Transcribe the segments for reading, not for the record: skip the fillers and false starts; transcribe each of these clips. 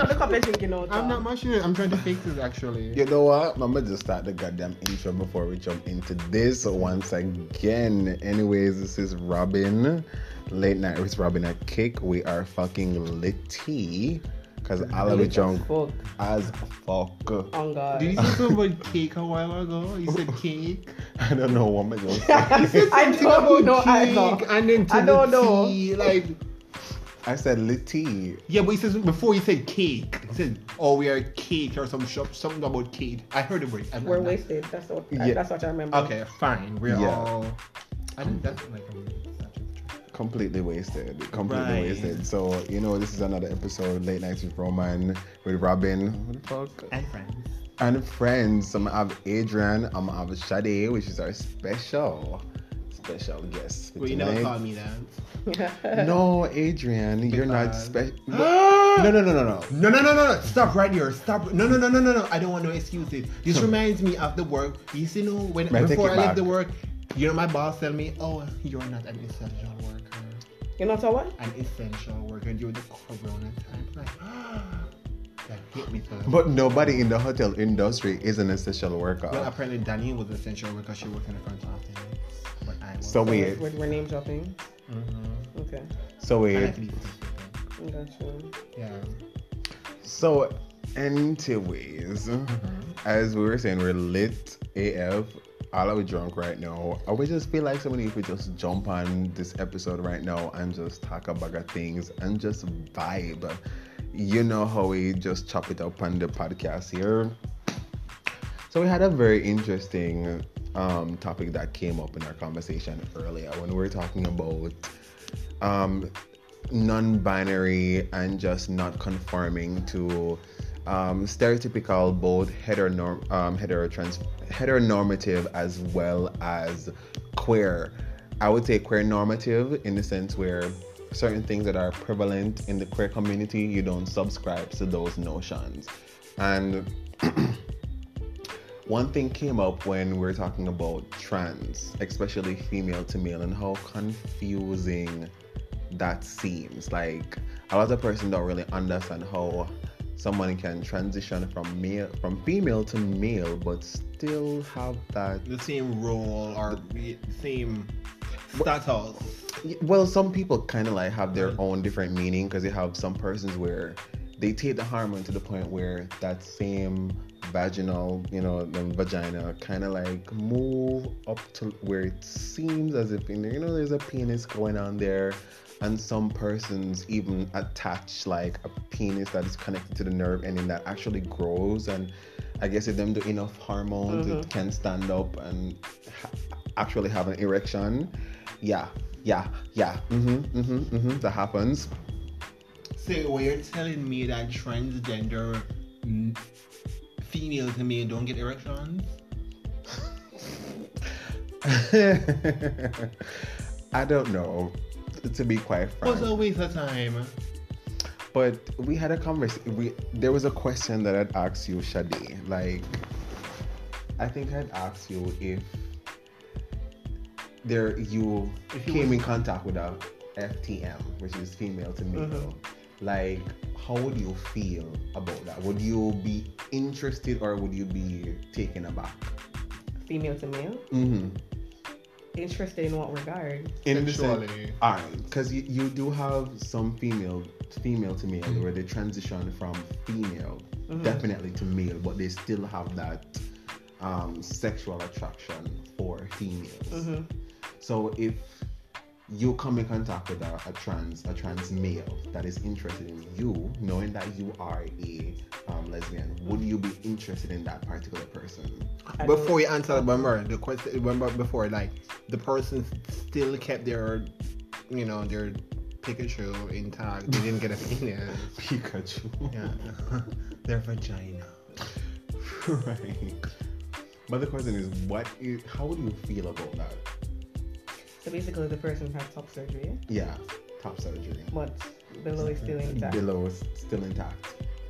the cup is drinking out. I'm not much it. I'm trying to fix this actually. You know what? Mama just start the goddamn intro before we jump into this once again. Anyways, this is Robin. Late night with Robin at Kick. We are fucking litty. Because all of it drunk as fuck. Oh God. Did you say something about cake a while ago? You said cake? I don't know what am I going to say. I don't know either. And then I don't know. Like, I said litty. yeah, but he says before you said cake. He said, "Oh, we are cake or some shop, something about cake." I heard the word. We're wasted. That's what. Yeah. That's what I remember. Okay, fine. We're Yeah. all. I think that's like Completely wasted. Completely Right. wasted. So, you know, this is another episode, Late Nights with Roman, with Robin. What the fuck? and friends. And friends. I'm gonna have Adrian. I'm gonna have Shade, which is our special guest for Well, you tonight. never called me that. No, Adrian, you're not Because- special. No. No. Stop right here. Stop. No. I don't want no excuses. This reminds me of the work. You see, no, when May I take before it I back? left the work, you know, my boss tell me, "Oh, you're not an essential worker. You're not a what? An essential worker during the Corona time." I'm like, that hit me. So. But nobody in the hotel industry is an essential worker. Well, apparently Danny was essential worker. She worked in the front office, but I was. So wait. We're name dropping. Mm-hmm. Okay. So I wait. like to leave it this way. Gotcha. Yeah. So, anyways, as we were saying, we're lit AF. All of we drunk right now. I would just feel like somebody if we just jump on this episode right now and just talk about things and just vibe. You know how we just chop it up on the podcast here. So we had a very interesting topic that came up in our conversation earlier when we were talking about non-binary and just not conforming to stereotypical both heteronormative as well as queer. I would say queer normative in the sense where certain things that are prevalent in the queer community, you don't subscribe to those notions. And one thing came up when we were talking about trans, especially female to male, and how confusing that seems. Like a lot of persons don't really understand how someone can transition from female to male, but still have that. The same role or the same status. Well, some people kind of like have their own different meaning because you have some persons where they take the hormone to the point where that same vaginal, the vagina kind of like move up to where it seems as if, there's a penis going on there. And some persons even attach like a penis that is connected to the nerve ending that actually grows. And I guess if them do enough hormones, it can stand up and actually have an erection. Yeah. That happens. So what you're telling me that transgender female to male don't get erections? I don't know, to be quite frank. What's a waste of time? But we had a conversation. There was a question that I'd asked you, Shadi. Like, I think I'd asked you if you came in contact with a FTM, which is female to male. Like, how would you feel about that? Would you be interested or would you be taken aback? Female to male. Interested in what regard? Sexually. Alright, because you do have some female to male where they transition from female definitely to male, but they still have that sexual attraction for females. So if you come in contact with a trans male that is interested in you, knowing that you are a lesbian, would you be interested in that particular person? Before we answer, remember the question. Remember before, like the person still kept their Pikachu intact. They didn't get a penis. Pikachu. Yeah, their vagina. Right. But the question is, how would you feel about that? So basically, the person had top surgery, Yeah, top surgery. but below is still intact. Below is still intact.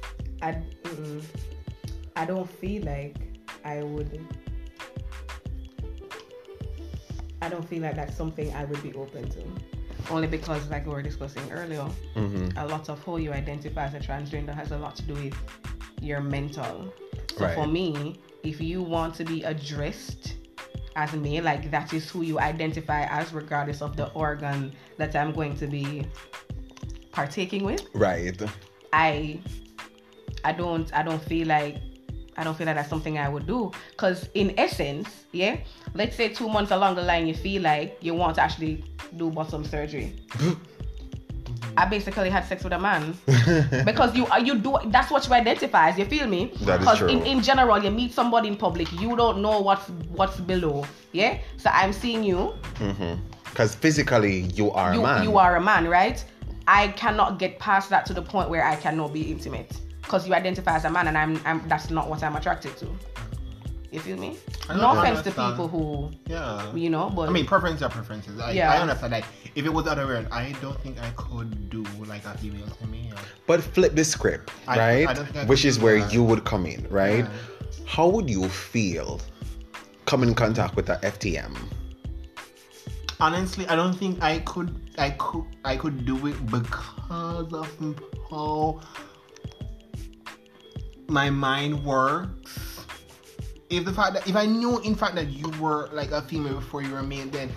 I don't feel like I would. I don't feel like that's something I would be open to. only because, like we were discussing earlier, a lot of how you identify as a transgender has a lot to do with your mental. So Right. for me, if you want to be addressed as me, like that is who you identify as, regardless of the organ that I'm going to be partaking with. Right. I don't feel like that's something I would do, because in essence, yeah, let's say 2 months along the line you feel like you want to actually do bottom surgery. I basically had sex with a man because you do, that's what you identify as, you feel me? That is Because true. in general, you meet somebody in public, you don't know what's below, yeah. So I'm seeing you. Because physically you are a man. You are a man, right? I cannot get past that to the point where I cannot be intimate, because you identify as a man, and I'm that's not what I'm attracted to. You feel me? No offense to people who, you know, but I mean, preferences are preferences. Yeah. I understand. Like, if it was the other way around, I don't think I could do like a female to me. But flip the script, I right? don't think I Which could is do where that. you would come in, right? Yeah. How would you feel come in contact with a FTM? Honestly, I don't think I could do it because of how my mind works. If I knew in fact that you were like a female before you were a male, then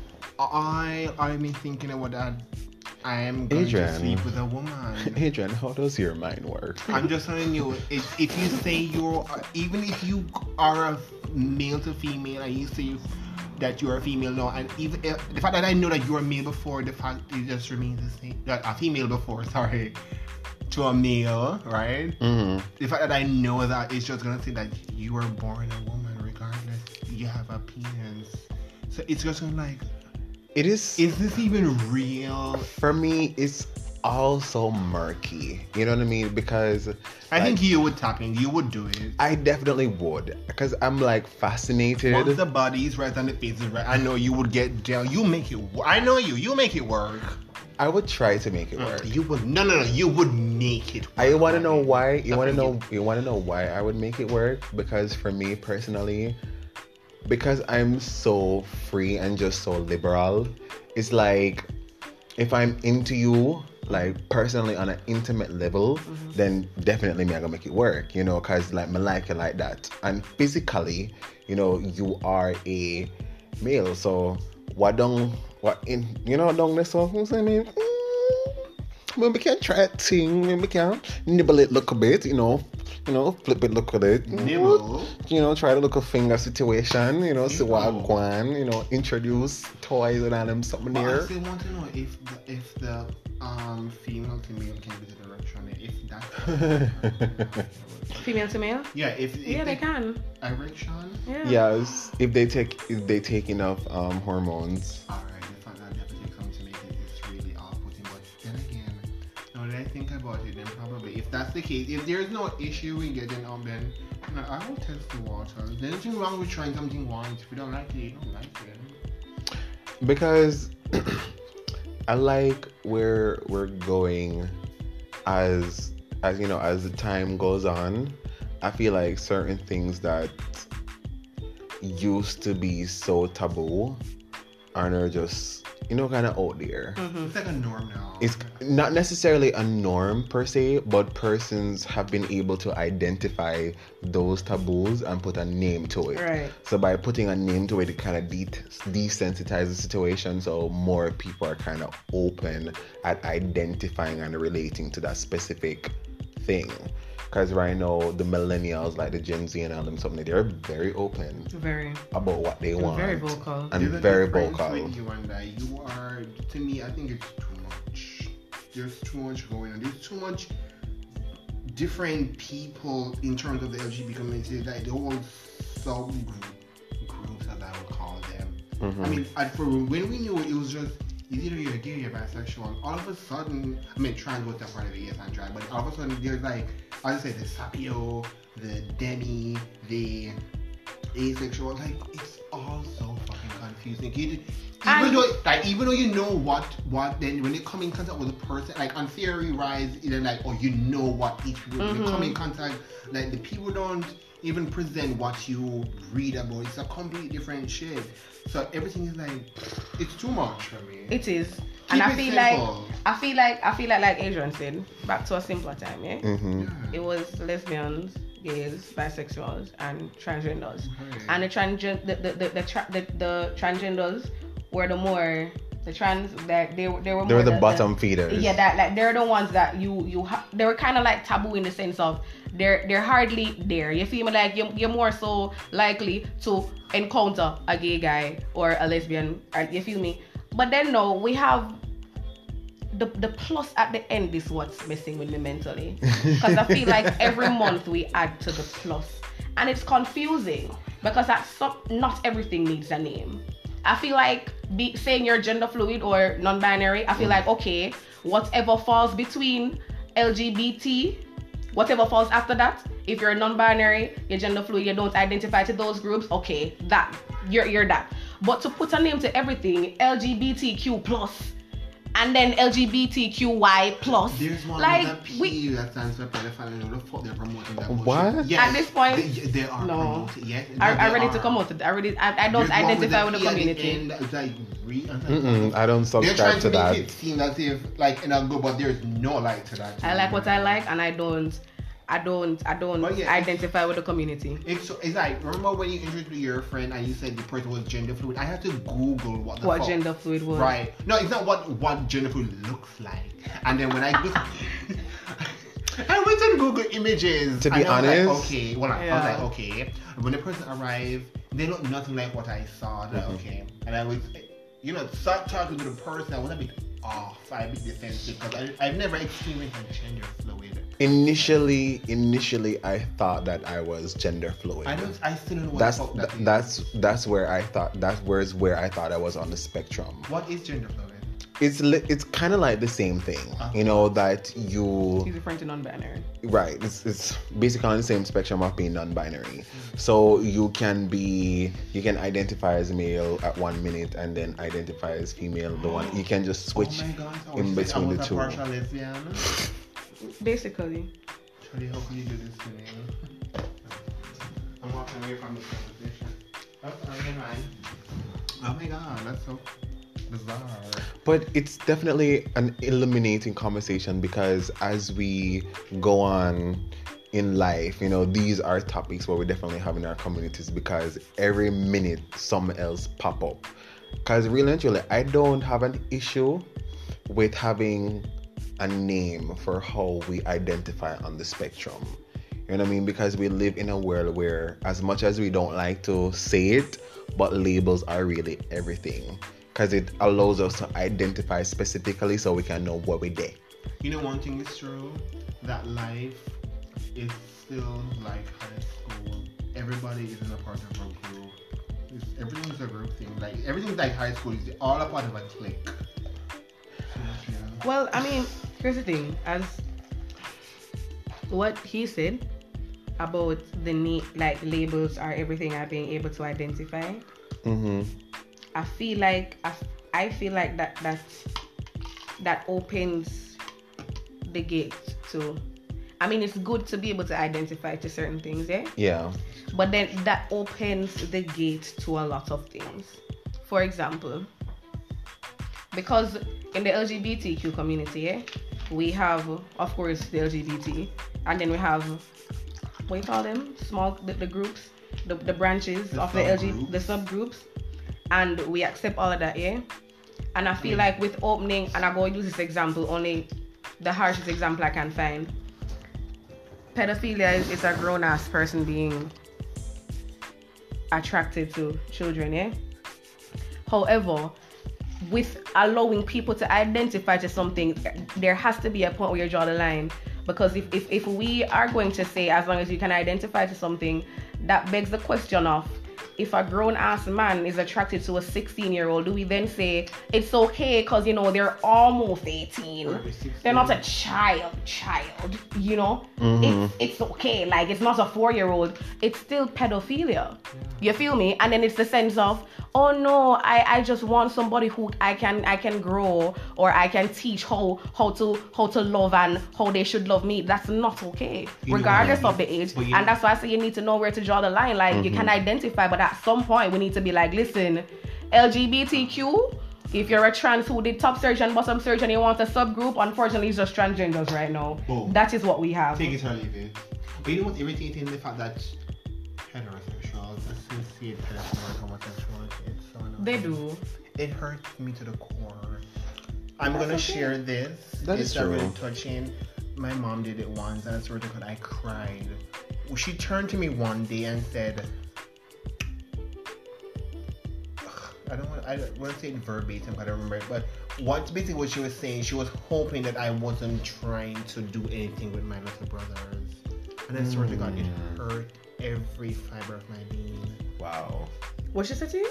I'm thinking about that. I am going to Adrian. sleep with a woman. Adrian, how does your mind work? I'm just telling you, if you say even if you are a male to female and you say that you're a female now, and even the fact that I know that you were a male before, the fact it just remains the same. That a female before, sorry, to a male, right? The fact that I know that, it's just gonna say that you were born a woman, regardless. You have a penis, so it's just gonna like, It is, is this even real? for me, it's also murky. You know what I mean? Because I think you would tap in. You would do it. I definitely would. Because I'm like fascinated. Once the body is right and the face is right, I know you would get down. You make it. I know you. You make it work. I would try to make it work. You would. No. You would make it work. I want to know why. You That's want to what know. You want to know why I would make it work? Because for me personally, because I'm so free and just so liberal, it's like if I'm into you, like personally on an intimate level, then definitely me I gonna make it work. You know, cause like me like you like that, and physically, you know, you are a male, so don't this song? I mean. Maybe we can try a thing, maybe we can nibble it look a bit, you know, flip it look a bit. Nibble? You know, try to look a finger situation, you know, see what I want, you know, introduce toys and all them something But I there. still want to know if the female to male can be the direction. If that. female to male. Yeah. If They can. Erection. Yeah. Yes, if they take enough hormones. Alright, the fact that never take something to make it is really off-putting. But then again, now that I think about it, then probably if that's the case, if there's no issue with getting up, then I will test the water. There's nothing wrong with trying something once. If you don't like it, you don't like it. Because I like where we're going as you know, as the time goes on. I feel like certain things that used to be so taboo are now just, you know, kind of out there. It's like a norm now. It's not necessarily a norm per se, but persons have been able to identify those taboos and put a name to it. Right. So by putting a name to it, it kind of desensitizes the situation, so more people are kind of open at identifying and relating to that specific thing. Because right now, the millennials, like the Gen Z and all them, something, they're very open Very. about what they want. Very vocal. And There's a very difference vocal. with you and I. You are, to me, I think it's too much. There's too much going on. There's too much different people in terms of the LGBT community, like the whole sub-groups, as I would call them. I mean, when we knew it was just, either you're gay, you're bisexual. All of a sudden, I mean, trans was a part of it, yes, and drag, but all of a sudden, there's like, I say the sapio, the demi, the asexual, like, it's all so fucking confusing. Even though you know what, then when you come in contact with a person, like on Theory Rise, you're like, oh, you know what each people, when you come in contact, like the people don't even present what you read about. It's a completely different shit. So everything is like, it's too much for me. It is. And Keep I it feel simple. like Adrian said, back to a simpler time, yeah? Mm-hmm. It was lesbians, gays, bisexuals, and transgenders. Right. And the transgenders were the more the trans that they were more They were the bottom feeders. Yeah, that like they're the ones that they were kind of like taboo in the sense of they're hardly there. You feel me? Like you're more so likely to encounter a gay guy or a lesbian. You feel me? But then no, we have the plus at the end is what's messing with me mentally, because I feel like every month we add to the plus, and it's confusing because not everything needs a name. I feel like saying you're gender fluid or non-binary, I feel like okay, whatever falls between LGBT, whatever falls after that, if you're non-binary, you're gender fluid, you don't identify to those groups, okay, that you're that. But to put a name to everything, LGBTQ plus, and then LGBTQY plus. There's one like with a P that stands for pedophile, and the fuck they're promoting that bullshit. What? Yes, At this point, they are no. promoting. Yes, I ready to come out. I don't There's one identify with a the P at community. end that is like I don't they're subscribe trying to to make that. it seem as if like in a good, but there's no light to that. I like what I like, and I don't But yeah, identify with the community. It's like, remember when you introduced me to your friend and you said the person was gender fluid? I had to Google what the fuck. Gender fluid was. Right. No, it's not what gender fluid looks like. And then when I went to Google images. To be and I was like, honest, okay. Well, I Yeah. was like, okay. When the person arrived, they looked nothing like what I saw. Like, okay. And I was, start talking to the person. I was a bit off. I was a bit defensive because I've never experienced a gender fluid. Initially, I thought that I was gender fluid. I still don't know what the fuck that is. That's where I thought I was on the spectrum. What is gender fluid? It's kind of like the same thing, that you He's referring to non-binary. right. It's basically on the same spectrum of being non-binary. So you can identify as male at 1 minute and then identify as female. The one you can just switch Oh my God, so in between the two. I was a partial lesbian. Basically. Charlie, how can you do this to me? I'm walking away from this conversation. Oh my God, that's so bizarre. But it's definitely an illuminating conversation because as we go on in life, these are topics where we definitely have in our communities because every minute something else pop up. Because really and truly, I don't have an issue with having a name for how we identify on the spectrum. You know what I mean? Because we live in a world where as much as we don't like to say it, but labels are really everything. Because it allows us to identify specifically so we can know what we did. One thing is true, that life is still like high school. Everybody is in a part of a group. Everything's a group thing. Like everything's like high school. It's all a part of a clique. Well, I mean, here's the thing. As what he said about the need, like labels are everything, are being able to identify. Mm-hmm. I feel like that opens the gate to. I mean, it's good to be able to identify to certain things, yeah. Yeah. But then that opens the gate to a lot of things. For example, because in the LGBTQ community, yeah, we have, of course, the LGBT, and then we have, what do you call them? The groups, the branches of the LGBT, the subgroups, and we accept all of that, yeah. And I feel like with opening, and I'm going to use this example, only the harshest example I can find. Pedophilia is a grown-ass person being attracted to children, yeah. However, with allowing people to identify to something, there has to be a point where you draw the line. Because if we are going to say as long as you can identify to something, that begs the question of, if a grown-ass man is attracted to a 16-year-old, do we then say it's okay because, they're almost 18. They're not a child, Mm-hmm. It's okay. Like, it's not a 4-year-old. It's still pedophilia. You feel me? And then it's the sense of, oh no, I just want somebody who I can grow, or I can teach how to love and how they should love me. That's not okay, regardless of the age. And that's why I say you need to know where to draw the line. Like, you can identify, but at some point we need to be like, listen, LGBTQ, If you're a trans who did top surgery and bottom surgery and you want a subgroup, unfortunately it's just transgenders right now. Boom. That is what we have. Take it or leave it. But you know what's irritating? The fact that heterosexuals associate pedophilia with homosexuality. It's so annoying. They do. It hurts me to the core. I'm gonna share this. That is it's true. really touching. My mom did it once, and I swear to God, I cried. She turned to me one day and said, I don't want to say it verbatim, I don't remember it, but basically what she was saying, she was hoping that I wasn't trying to do anything with my little brothers. And I swear to God, it hurt every fiber of my being. Wow. What she said to you?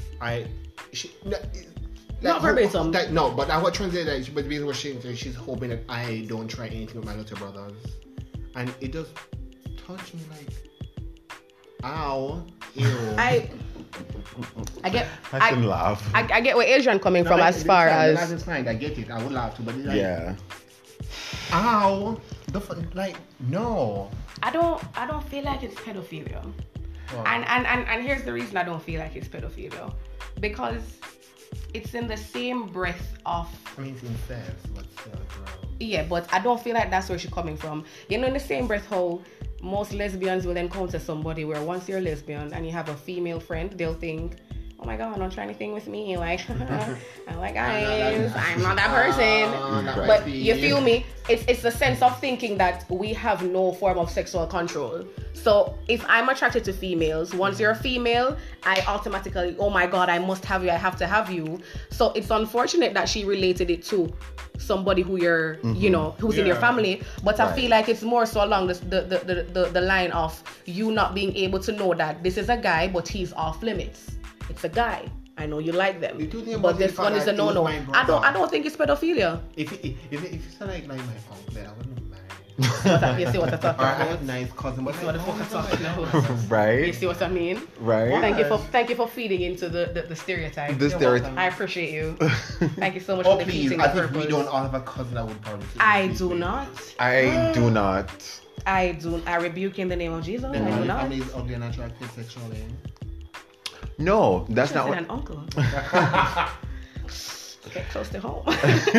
Not verbatim. No, but I was trying to say that, but basically what she's hoping that I don't try anything with my little brothers. And it just touched me like, ow, ew. I get. I can laugh. I get where Adrian coming from as far as. That's fine. I get it. I would laugh too, but it's like, Yeah. ow, no. I don't feel like it's pedophilia. Wow. And here's the reason I don't feel like it's pedophilia. Because it's in the same breath of... I mean, it's incest, but still, bro. Yeah, but I don't feel like that's where she's coming from. You know, in the same breath how most lesbians will encounter somebody where once you're a lesbian and you have a female friend, they'll think, oh my God, don't try anything with me. Like, I'm like, guys, I'm not that person. But you feel me? It's the sense of thinking that we have no form of sexual control. So if I'm attracted to females, once you're a female, I automatically, oh my God, I must have you. I have to have you. So it's unfortunate that she related it to somebody who you're, you know, who's in your family. But I feel like it's more so along the line of you not being able to know that this is a guy, but he's off limits. It's a guy. I know you like them, but this one is a no-no. I don't think it's pedophilia. If it's not like my uncle, I wouldn't mind. You see what I'm talking Or I about? have nice cousin, but You see what the fuck I'm talking about? Right? You see what I mean? Right? Thank you for feeding into the stereotype. The stereotype. Welcome. I appreciate you. Thank you so much Oh for please, defeating I the think we purpose. don't all have a cousin that would probably. I do not. I do not. I rebuke in the name of Jesus. I And do my not. family is ugly and attractive sexually. No, that's not An what. uncle. Get close to home.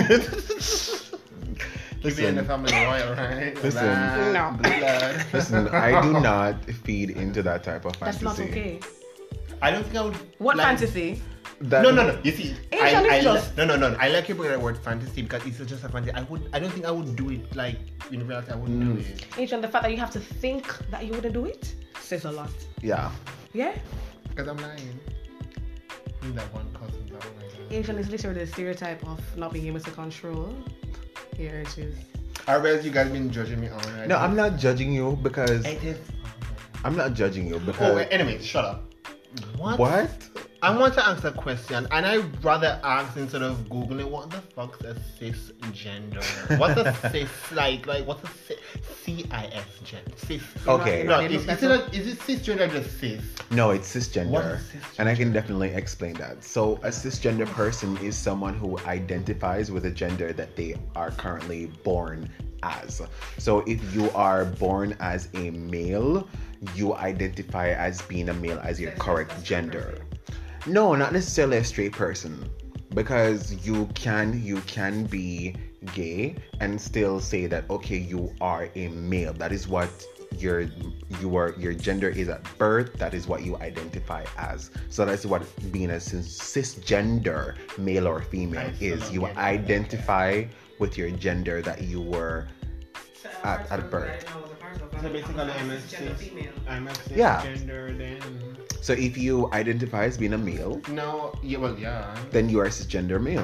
You be in the family royal, right? Listen. No. Blood. Listen, I do not feed into that type of That's fantasy. not okay. I don't think I would. What like, fantasy? That, No. You see, Asian is just- no. I like you bringing that word fantasy because it's just a fantasy. I don't think I would do it like in reality. I wouldn't do it. Adrian, the fact that you have to think that you wouldn't do it says a lot. Yeah. Yeah? Because I'm lying. I'm that one cousin. That one like that. Asian is literally the stereotype of not being able to control your urges. I realize you guys been judging me already. No, I'm not judging you because It is. I'm not judging you Oh, because wait, anyway, shut up. what? I want to ask a question, and I'd rather ask instead of googling what the fuck's a cisgender. What's a cis like? What's a cis gender? Cis. Okay. No, is it cisgender or just cis? No, it's cisgender. What is cisgender? And I can definitely explain that. So a cisgender person is someone who identifies with a gender that they are currently born as. So if you are born as a male, you identify as being a male as your correct gender. No, not necessarily a straight person. Because you can be gay and still say that okay, you are a male. That is what your gender is at birth. That is what you identify as. So that's what being a cisgender male or female is. You identify with your gender that you were at birth. So basically, I'm a cisgender Yeah. then. So if you identify as being a male, No, yeah. then you are a cisgender male.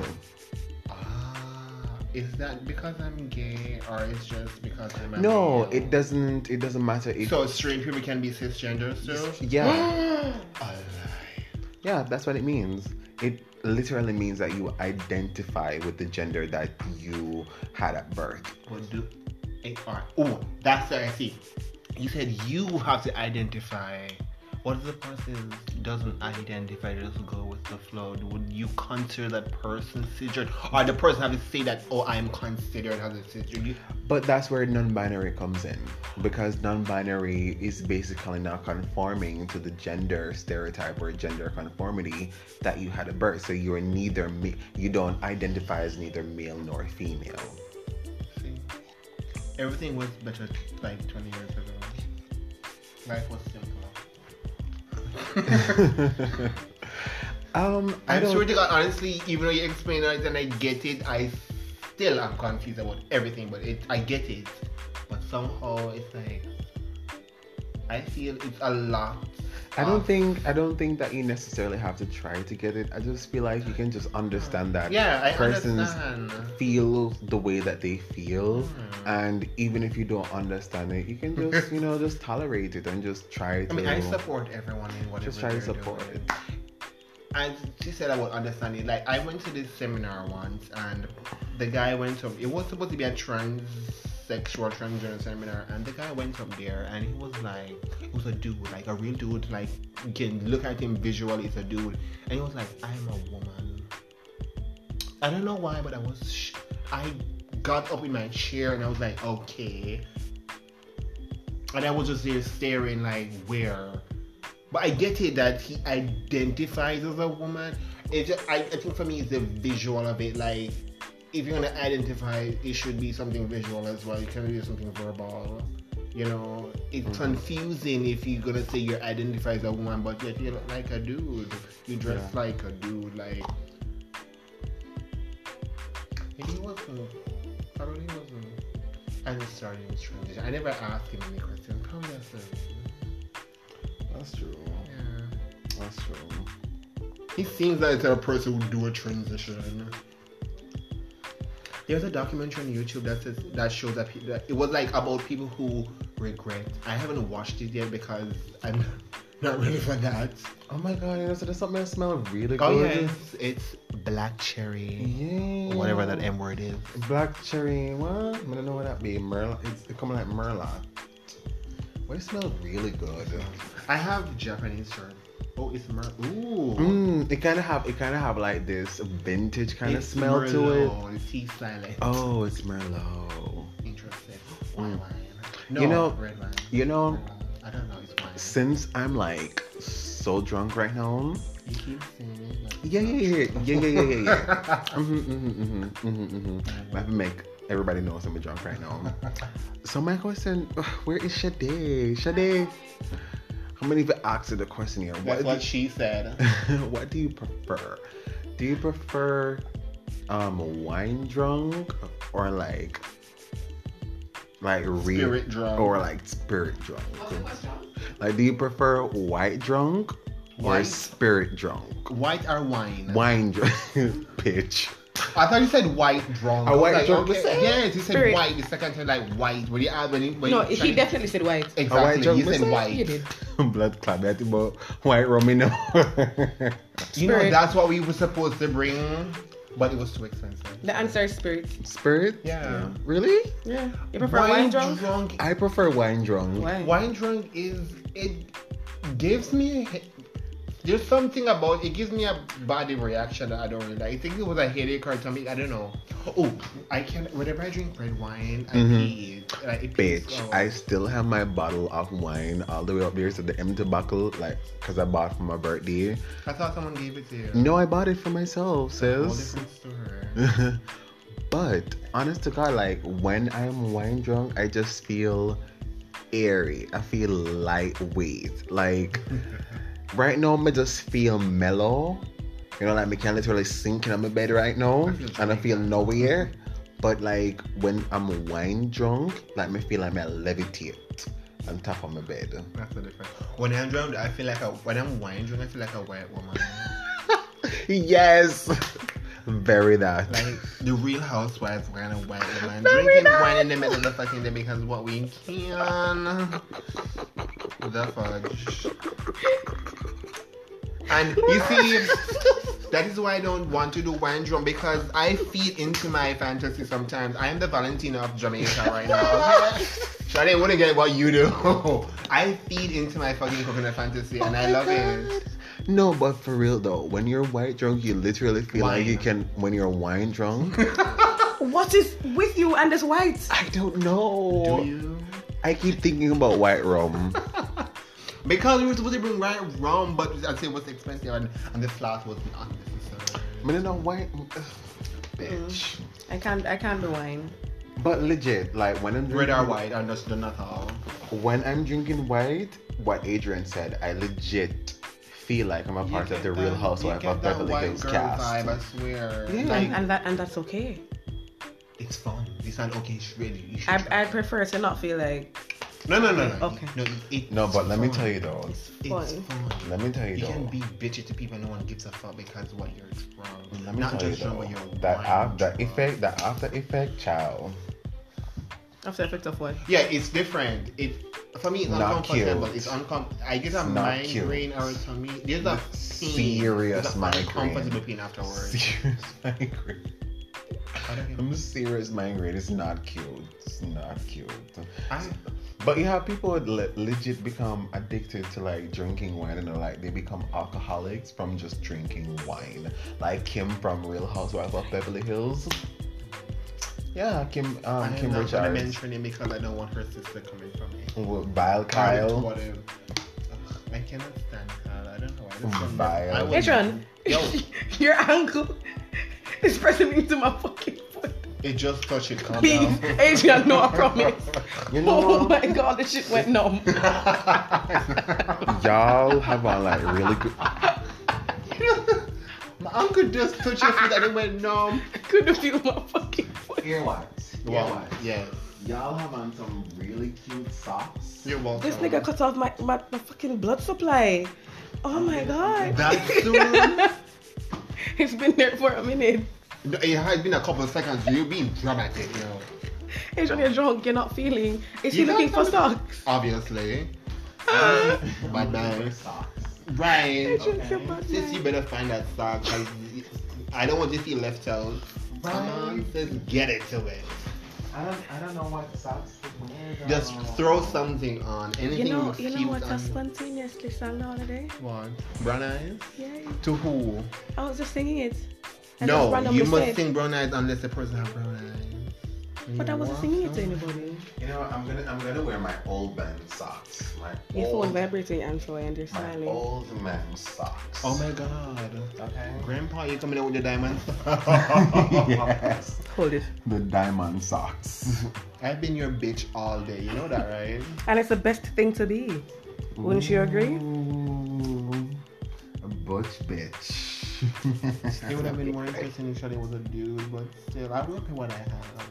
Is that because I'm gay or it's just because I'm a No, male? it doesn't matter. So straight people can be cisgender still? Yeah. A lie. Yeah, that's what it means. It literally means that you identify with the gender that you had at birth. Oh, that's what I see. You said you have to identify What if the person doesn't identify, just go with the flow? Would you consider that person cisgender? Or the person have to say that, oh, I'm considered as a cisgender? But that's where non-binary comes in, because non-binary is basically not conforming to the gender stereotype or gender conformity that you had at birth. So you are neither you don't identify as neither male nor female. See, everything was better like 20 years ago. Life was simpler. I'm sure to God, honestly, even though you explain it and I get it, I still am confused about everything. But I get it. But somehow it's like I feel it's a lot. I don't think that you necessarily have to try to get it. I just feel like you can just understand that persons feel the way that they feel, and even if you don't understand it, you can just just tolerate it and just try to. I mean, I support everyone in whatever. Just try to support it. And she said I would understand it. Like I went to this seminar once, and the guy went up. It was supposed to be a transgender seminar, and the guy went up there and he was like, he was a dude, like a real dude, like you can look at him visually, it's a dude, and he was like, I'm a woman. I don't know why, but I got up in my chair and I was like, okay, and I was just there staring like, where? But I get it that he identifies as a woman. It just, I think for me it's the visual of it, like if you're gonna identify, it should be something visual as well. It can't be something verbal. It's confusing if you're gonna say you identify as a woman, but yet you look like a dude. You dress like a dude. Like maybe he wasn't. Probably wasn't. I just started his transition. I never asked him any questions. Probably that's true. Yeah, that's true. He seems like the type of person who would do a transition. There's a documentary on YouTube that shows that it was like about people who regret. I haven't watched it yet because I'm not ready for that. Oh my god, there's something that smells really good. Oh yeah, it's black cherry. Yeah. Whatever that M word is. Black cherry, what? I don't know what that be. It's coming like Merlot. But it smells really good. I have Japanese shirt. Oh, it's Ooh. It kind of have like this vintage kind of smell Merlot. to it. It's tea silent. Oh, it's Merlot. Interesting. White wine. No, red wine. Red wine. I don't know. It's wine. Since I'm like so drunk right now. You keep saying it. Yeah. I have to make everybody know I'm drunk right now. So my question, where is Sade? Sade. I'm gonna even ask her the question here. That's what she said. What do you prefer? Do you prefer wine drunk or like real spirit drunk or like spirit drunk? Like, do you prefer white drunk or spirit drunk? White or wine? Wine drunk, bitch. I thought you said white drunk. A white drunk? Okay. Yes, he said Spirit. white. The second time, like white. When No, he definitely said white. Exactly. A white drunk, He said white. You did. Blood clot. That's about white rum, you know. You know, that's what we were supposed to bring, but it was too expensive. The answer is spirit. Spirit? Yeah. Really? Yeah. You prefer wine drunk? I prefer wine drunk. Wine drunk it gives me there's something about it gives me a body reaction that I don't really like. I think it was a headache or something. I don't know. Oh, whenever I drink red wine, I pee it. Like, Bitch, I still have my bottle of wine all the way up there to the empty bottle, like, because I bought for my birthday. I thought someone gave it to you. No, I bought it for myself, sis. Whole different story. But honest to God, like when I'm wine drunk, I just feel airy. I feel lightweight. Like right now, I just feel mellow. You know, like I can literally sink in my bed right now, and I feel nowhere. But like when I'm wine drunk, like I feel like I levitate on top of my bed. That's the difference. When I'm drunk, I feel like when I'm wine drunk, I feel like a white woman. Yes. Very that. Like the Real Housewives kind of white woman. Drinking wine in the middle of the fucking day because what we can. The fudge. And you see, That is why I don't want to do wine drum, because I feed into my fantasy sometimes. I am the Valentina of Jamaica right now. So I didn't want to get what you do. I feed into my fucking coconut fantasy and I love it. No, but for real though, when you're white drunk, you literally feel like Wine. you can. When you're wine drunk, What is with you and this white? I don't know. Do you? I keep thinking about white rum. Because we were supposed to bring white rum, but I'd say it was expensive and the flask was unnecessary. I mean, no white, bitch. I can't do wine. But legit, like when I'm Red drinking, or white, and just not all. when I'm drinking white, what Adrian said, I legit feel like I'm a part of the Real Housewife of Beverly Hills cast. Vibe, I swear. Yeah. Like, And that's okay. it's fun. It's not okay. You should I try. prefer to not feel like No. Okay. No, but let me fun. tell you though. It's Fun. fun. Let me tell you You can though. be bitchy to people, no one gives a fuck because what you're wrong. Let me Not tell you just drunk, though. but you're That wine drunk. after effect, child. after effect of what? Yeah, it's different. For me, it's Not uncomfortable. cute. It's I get a Not migraine cute. or a tummy. There's a pain. Serious There's a migraine. uncomfortable pain afterwards. Serious migraine. I don't I'm serious migraine. It's not cute. It's not cute. I- But you have people that legit become addicted to like drinking wine, and like they become alcoholics from just drinking wine. Like Kim from Real Housewives of Beverly Hills. Yeah, Kim I'm Kim not gonna Richards. mention it because I don't want her sister coming from me. Vile Kyle. Whatever. I cannot stand Kyle. I don't know why. This one- Vile. I would- Adrian, Yo, your ankle is pressing me to my fucking foot. it just touched it. Calm Please, down. Adrian, no, I promise. You know Oh what? my god, the shit went numb. Y'all have on like really good. My uncle just touched your feet and it went numb. I couldn't feel my fucking foot. Earwax. Wow. Yeah. Y'all have on some really cute socks. You're welcome. This nigga cut off my fucking blood supply. Oh my god. That soon? It's been there for a minute. It has been a couple of seconds. You're being dramatic, you know. Adrian, you're drunk, you're not feeling. Is he You looking for got socks? Obviously. Bad man. Right. Adrian's a bad Sis, you man. better find that sock. 'Cause I don't want to see left out. Come on, sis, get it to it. I don't know what socks to wear. Just throw something on. Anything You know cute what I on- spontaneously sang the other day? What? Brown eyes? Yeah, To who? I was just singing it. I just No, randomly you must said, sing brown eyes unless the person have brown eyes. But I wasn't singing it to anybody. You know, I'm gonna wear my old man socks. Your phone vibrating, and so and you're my smiling. old man socks. Oh my god. Okay. Grandpa, you coming out with the diamonds? Yes. Hold it. The diamond socks. I've been your bitch all day. You know that, right? And it's the best thing to be. Wouldn't you agree? Ooh, a butch bitch. It would have been more interesting if Shadi was a dude, but still, I'm happy what I have.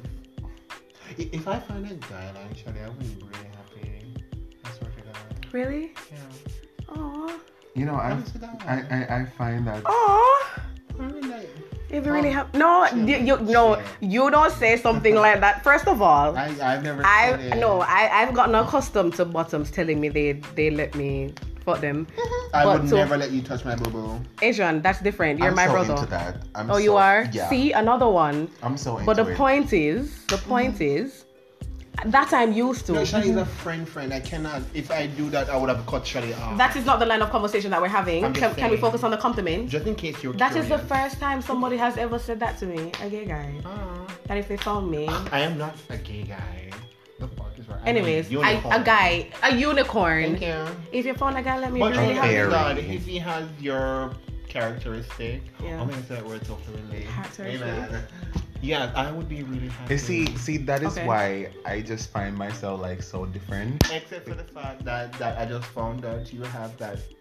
If I find a guy like Shadi, I would be really happy. I swear to God. Really? Yeah. Aww. You know, Honest to God. I find that Aww. I mean, like, If you really have no, you don't say something like that. First of all, I've never said it. I've gotten accustomed to bottoms telling me they let me fuck them. I but would so- never let you touch my boo-boo. Adrian, that's different. You're I'm my so brother. into that. Oh, you are? Yeah. See, another one. I'm so into But the it. point is, that I'm used to. No, Shadi is a friend. I cannot. If I do that, I would have cut Shadi off. That is not the line of conversation that we're having. I'm just Can we saying. focus on the compliment? Just in case you're That is the curious. first time somebody has ever said that to me, a gay guy. That if they found me. I am not a gay guy. The fuck is right? I'm Anyways, a unicorn. a unicorn. Thank you. If you found a guy, let me But really oh have Very. God, if he has your characteristic, Yeah. I'm gonna say that word so fluently. Characteristic. Amen. Yeah, I would be really happy. You see, that is Okay. why I just find myself like so different. Except for the fact that I just found out you have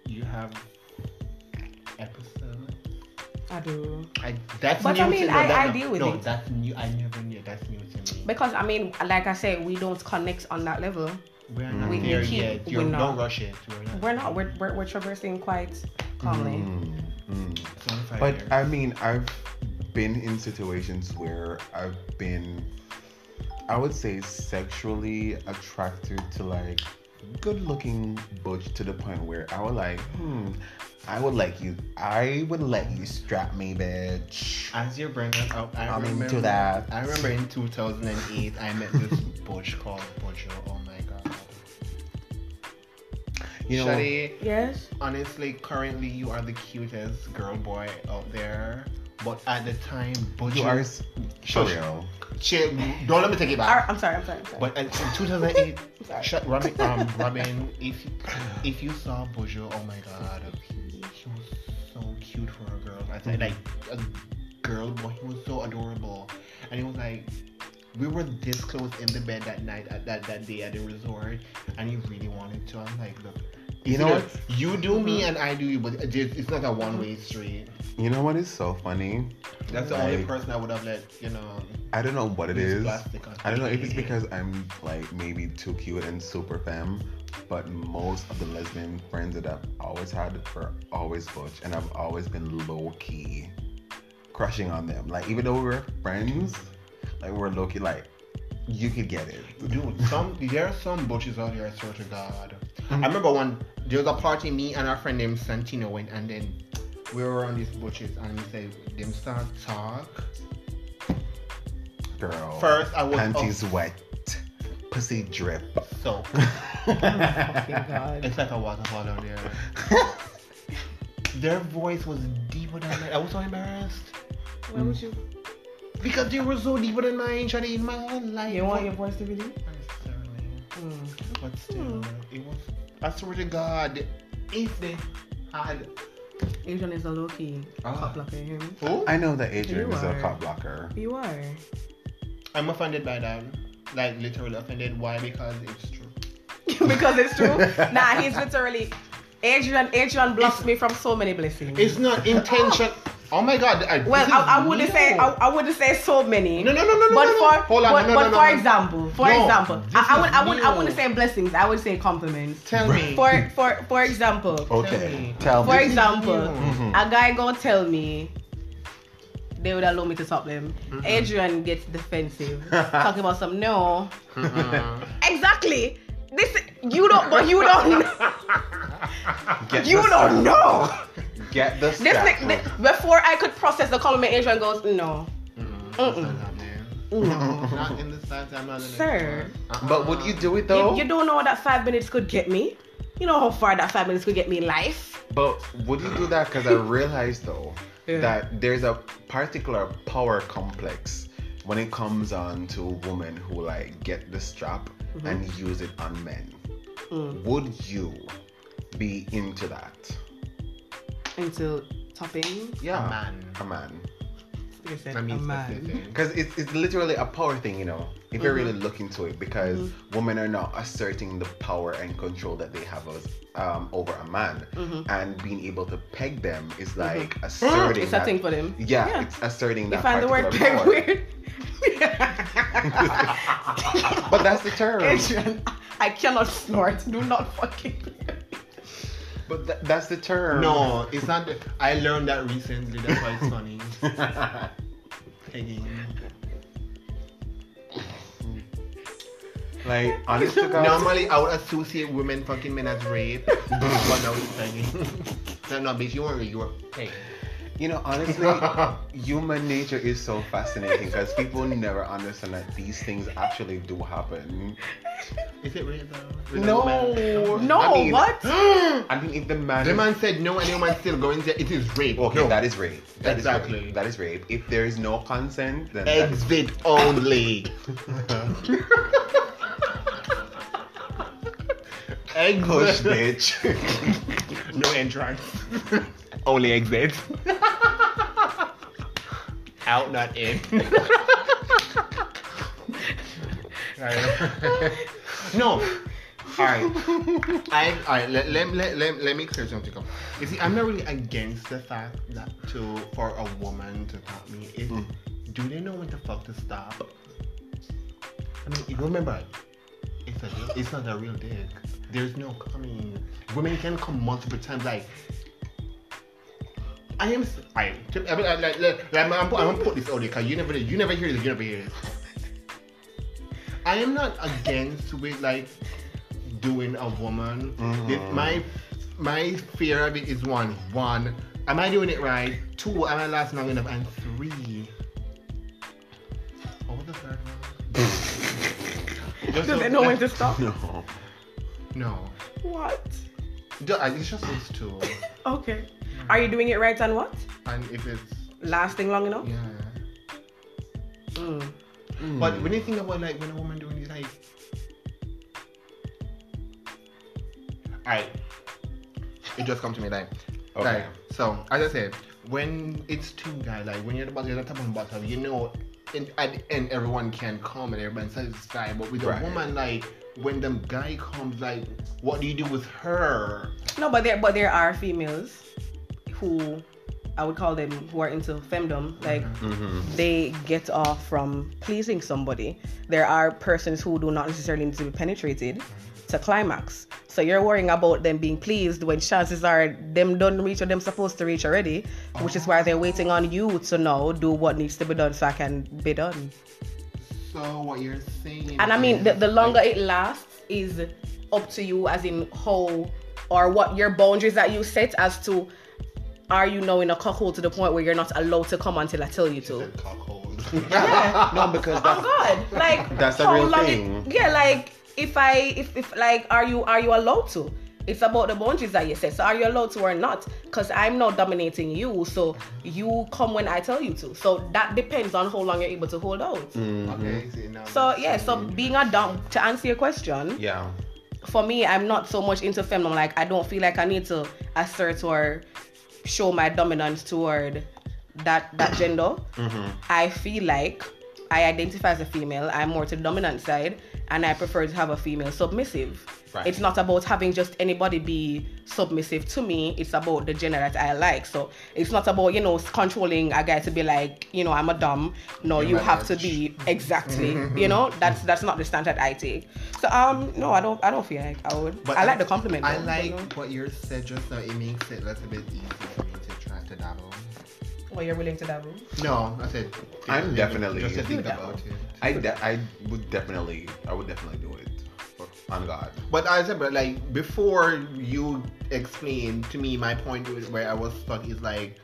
episode. I do. That's But new I mean, to me. I deal with no, it. that's new. I never knew. That's new to me. Because I mean, like I said, we don't connect on that level. We're not We there keep- yet. we're not. Don't rush it. We're not. We're traversing quite calmly. It's only 5 But years. I mean, I've been in situations where I've been, I would say, sexually attracted to like good looking butch to the point where I was like, I would let you strap me, bitch. As you're bringing up, I'm into that. I remember in 2008, I met this butch called Butcho. Oh my god. You know, Shadi, Yes. honestly, currently you are the cutest girl boy out there. But at the time, Butcho... you are for real. Chill, don't let me take it back. I'm sorry. But in 2008, sorry. Robin, if you saw Butcho, oh my god, he was so cute for a girl. I said like a girl, but he was so adorable, and he was like, we were this close in the bed that night at that day at the resort, and he really wanted to. I'm like, look, You know what? You do me and I do you, but it's not a one-way street. You know what is so funny? That's the only person I would have let, I don't know what it is. plastic on I don't know if it's TV. because I'm like maybe too cute and super femme, but most of the lesbian friends that I've always had were always butch, and I've always been low key crushing on them. Like even though we were friends, like we're low key, like you could get it. Dude, there are some butches out here, I swear to God. I remember there was a party me and our friend named Santino went, and then we were on these butches, and he said, them start talk. Girl. First, I was panties wet, pussy drip. So Fucking God. it's like a waterfall out there. Their voice was deeper than mine. I was so embarrassed. Why would you? Because they were so deeper than mine, Shadi, in my whole life. You want your voice to be deep? But still, it was. I swear to God, if they had. Adrian is a low key cop blocker, you hear me? Who? I know that Adrian You is a are. cop blocker. You are. I'm offended by that. Like, literally offended. Why? Because it's true. Because it's true. Nah, he's literally Adrian blocks me from so many blessings. It's not intention. Oh my God. I wouldn't say so many. No. But Hold on. for example, I new. wouldn't say blessings. I would say compliments. Tell me. For example. Okay, tell For me. example, new. a guy gonna tell me they would allow me to top them. Adrian gets defensive, talking about some no. Exactly. You don't know. Get You the don't strap. know. Get the This strap. before I could process the compliment, Adrian goes no. Not in the sense I'm not in Sir. But would you do it though? You don't know what that 5 minutes could get me. You know how far that 5 minutes could get me in life. But would you do that? Because I realized though Yeah. that there's a particular power complex when it comes on to women who like get the strap and use it on men. Would you be into that? Into topping. Yeah, A man. A man. Like I said, I mean, a man. Because it's literally a power thing, you know, if you really look into it, because women are not asserting the power and control that they have over a man, and being able to peg them is like asserting It's a thing for them. Yeah, it's asserting that You find the word particular peg power. weird. But that's the term. Adrian, I cannot snort. Do not fucking. But that's the term. No, it's not. I learned that recently. That's why it's funny. Pegging. Like, honest to God. Normally, I would associate women fucking men as rape, but now it's pegging. No, bitch, you were pegging. You know, honestly, human nature is so fascinating because people never understand that these things actually do happen. Is it rape though? No. No, I mean, what? I mean, if the man. The man said no, and the woman still going there. It is rape. Okay, No. that is rape. That is Exactly. rape. That is rape. If there is no consent, then that is Exit only. push, bitch. No entrance. Only exit. Out, not in. No. Alright. Let me clear something up. You see, I'm not really against the fact that for a woman to top me. Do they know when the fuck to stop? I mean, remember, it's not a real dick. There's no coming. Women can come multiple times. Like, I'm gonna put this out there because you never hear this. I am not against with like doing a woman. My fear of it is one, am I doing it right? 2, am I lasting long enough? And 3, what was the third one? Do they know when to stop? No. What? It's just those 2. Okay. Are you doing it right and what? And if it's Lasting long enough? yeah. But when you think about like when a woman doing it, like, alright, it just come to me like, Okay. so as I said, when it's 2 guys, like when you're at the top of the bottom, you know, at the end everyone can come and everyone's satisfied. But with a woman, like when the guy comes, like, what do you do with her? No, but there are females who I would call them who are into femdom, like they get off from pleasing somebody. There are persons who do not necessarily need to be penetrated to climax. So you're worrying about them being pleased when chances are them don't reach what them supposed to reach already, which is why they're waiting on you to now do what needs to be done so I can be done. So what you're saying, and I mean the longer it lasts is up to you, as in how or what your boundaries that you set as to, are you now in a cuckold to the point where you're not allowed to come until I tell you to? Yeah. No, because Oh God, like that's a how real long thing. like if like, are you allowed to? It's about the boundaries that you set. So are you allowed to or not? Because I'm not dominating you, so you come when I tell you to. So that depends on how long you're able to hold out. Okay. So yeah, so being a dom, to answer your question, Yeah. for me, I'm not so much into feminine. Like, I don't feel like I need to assert or show my dominance toward that gender. I feel like I identify as a female. I'm more to the dominant side, and I prefer to have a female submissive. Right. It's not about having just anybody be submissive to me. It's about the gender that I like. So it's not about, you know, controlling a guy to be like, you know, I'm a dom. No, you have to be exactly. You know, that's not the standard I take. So no, I don't feel like I would. But I like the compliment. I though, like you know? what you said just now. It makes it a little bit easier for me to try to dabble. Well, you're willing to dabble? No, I said I'm definitely just to think dabble. about it. I would definitely do it. On God. But I said, but like before you explain to me my point where I was stuck is like,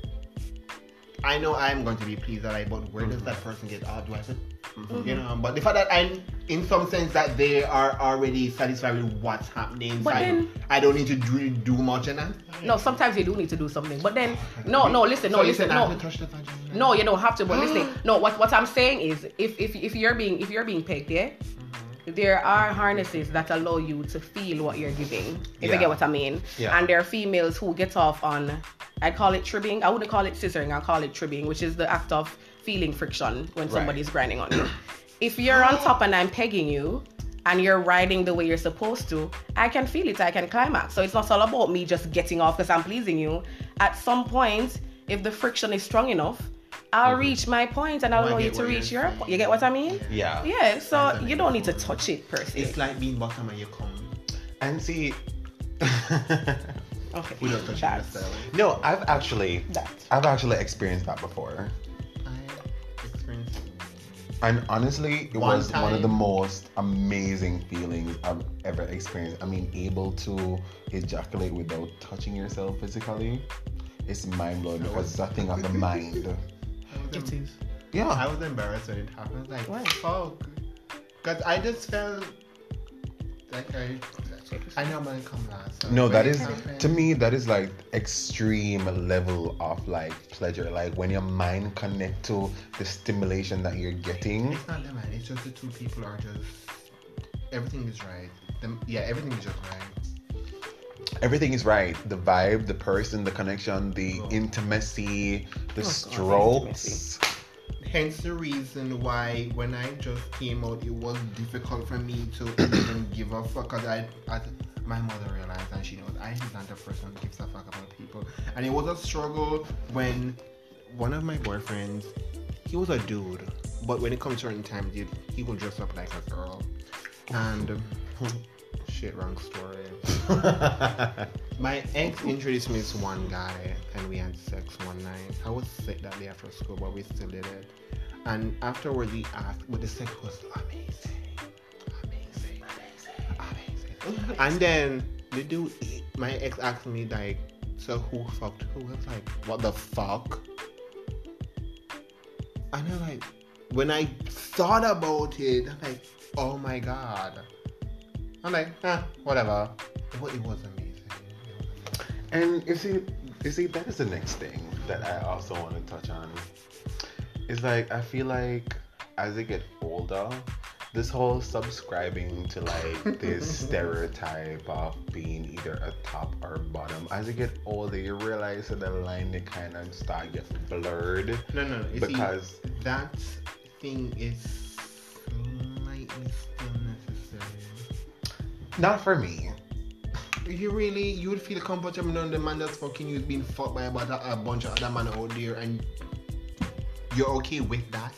I know I'm going to be pleased that but where does that person get out? Do I fit? You know, but the fact that I'm in some sense that they are already satisfied with what's happening, But then, I don't need to do much and that. no, sometimes you do need to do something. But then, listen, So no, you said I listen, have no. to touch the vagina? No, you don't have to. But listen, no. What I'm saying is, if you're being pegged, yeah, there are harnesses that allow you to feel what you're giving. If you get what I mean. Yeah. And there are females who get off on, I call it tribbing. I wouldn't call it scissoring. I call it tribbing, which is the act of feeling friction when somebody's grinding on you. If you're on top and I'm pegging you, and you're riding the way you're supposed to, I can feel it. I can climax. So it's not all about me just getting off because I'm pleasing you. At some point, if the friction is strong enough, I'll reach my point and I'll allow you to reach your point. You get what I mean? Yeah. Yeah, so you don't need to touch it per se. It's like being bottom and you come. And see, Okay. Without touching That's- yourself. no, I've actually That. experienced that before. I experienced. And honestly, it One was one of time. the most amazing feelings I've ever experienced. I mean, able to ejaculate without touching yourself physically, it's mind blowing because it's a thing of the mind. It is. Yeah. I was embarrassed when it happened. I was like, Why? fuck. Because I just felt like I know I'm going to come last. So No, when that it is, happened- to me, that is like extreme level of like pleasure. Like when your mind connect to the stimulation that you're getting. It's not that, man. It's just the two people are just. Everything is right. Everything is just right. Everything is right. The vibe, the person, the connection, the intimacy, the strokes. Hence the reason why when I just came out, it was difficult for me to even give a fuck. Because my mother realized, and she knows I'm not the person who gives a fuck about people. And it was a struggle when one of my boyfriends, he was a dude, but when it comes to certain times, he will dress up like a girl. And shit, wrong story. My ex introduced me to one guy, and we had sex one night. I was sick that day after school, but we still did it. And afterwards, he asked, but the sex was amazing. And then the dude, my ex asked me like, so who fucked who? I was like, what the fuck? And I'm like, when I thought about it, I'm like, oh my god. I'm like, whatever. It was amazing. And you see, that is the next thing that I also want to touch on. It's like, I feel like as I get older, this whole subscribing to like this stereotype of being either a top or bottom, as you get older, you realize that the line they kind of start get blurred. No. Because that thing is slightly still necessary. Not for me. You would feel comfortable knowing the man that's fucking you is being fucked by about a bunch of other men out there, and you're okay with that?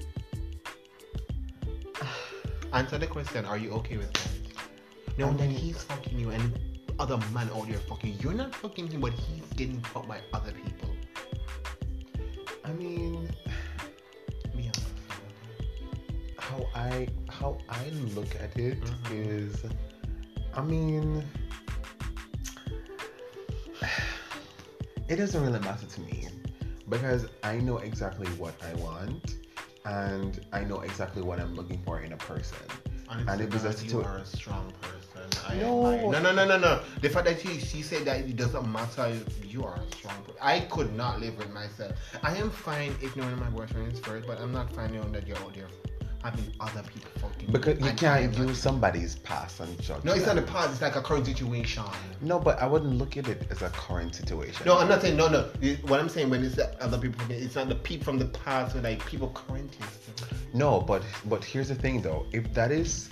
Answer the question, are you okay with that? No, then he's fucking you and other man out there fucking you. You're not fucking him, but he's getting fucked by other people. I mean, Be honest. how I look at it is, I mean, it doesn't really matter to me because I know exactly what I want and I know exactly what I'm looking for in a person. And it was you are a strong person. No. The fact that she said that it doesn't matter, you are a strong person. I could not live with myself. I am fine if knowing my boyfriend is first, but I'm not fine knowing that you're out there having other people fucking. Because you can't use somebody's past and judge. No, it's not the past. It's like a current situation. No, but I wouldn't look at it as a current situation. No, I'm not saying no. What I'm saying when it's the other people, it's not the people from the past, but like people currently. No, but here's the thing though. If that is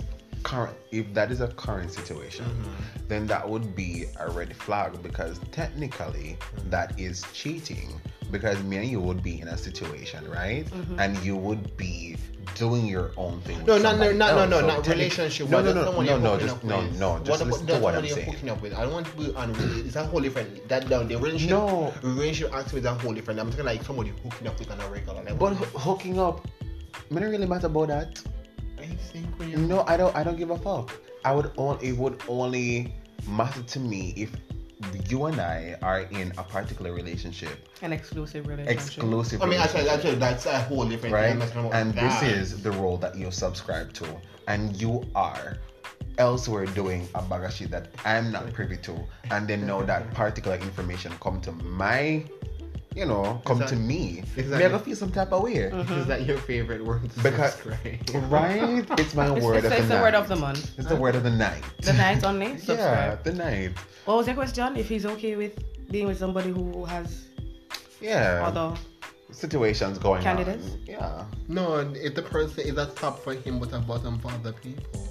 a current situation, then that would be a red flag because technically that is cheating. Because me and you would be in a situation, right? And you would be doing your own thing. No, not relationship. No. Just listen to what I'm saying. Hooking up with. I don't want to be unrelated. It's a whole different. That down the relationship. No, relationship aspect is a whole different. I'm talking like somebody hooking up with on a regular level. But hooking up, it don't really matter about that. I think when you. No, I don't give a fuck. It would only matter to me if you and I are in a particular relationship. An exclusive relationship. I mean, actually, that's a whole different right? thing. And this is the role that you subscribe to. And you are elsewhere doing a bag of shit that I'm not privy to. And then know that particular information come to my, to me. Exactly. May I go feel some type of way. Is that your favorite word? Because, right? It's my word of the night. It's the word of the month. It's the word of the night. The night only? Yeah, the night. What was your question? If he's okay with being with somebody who has other situations going candidates? On. Yeah. No, if the person is a top for him but a bottom for other people.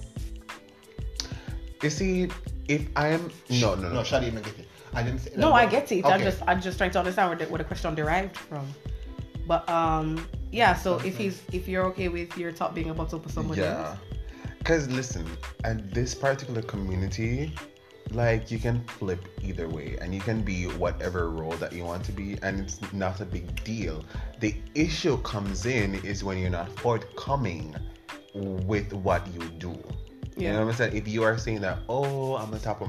You see, if I'm No, Shadi didn't get it. I didn't say that. No, I get it. Okay. I'm just trying to understand where the question derived from. But so if you're okay with your top being a bottom for somebody else. Because listen, at this particular community, like you can flip either way and you can be whatever role that you want to be and it's not a big deal. The issue comes in is when you're not forthcoming with what you do. You know what I'm saying? If you are saying that, I'm a top,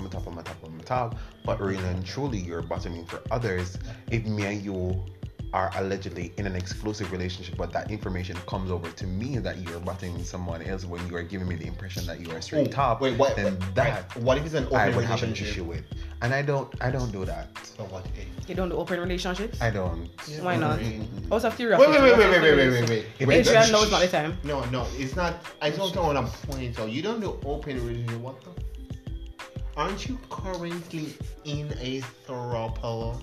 but really and truly you're bottoming for others, if me and you are allegedly in an exclusive relationship, but that information comes over to me that you're bottoming someone else when you are giving me the impression that you are straight top, what if it's an open I would relationship? have an issue with. And I don't do that. So what if? You don't do open relationships? I don't. Why not? Also curiosity. Wait. Adrian knows not the time. No, it's not. I don't know what I'm pointing. So you don't do open relationship. What the? Aren't you currently in a throuple?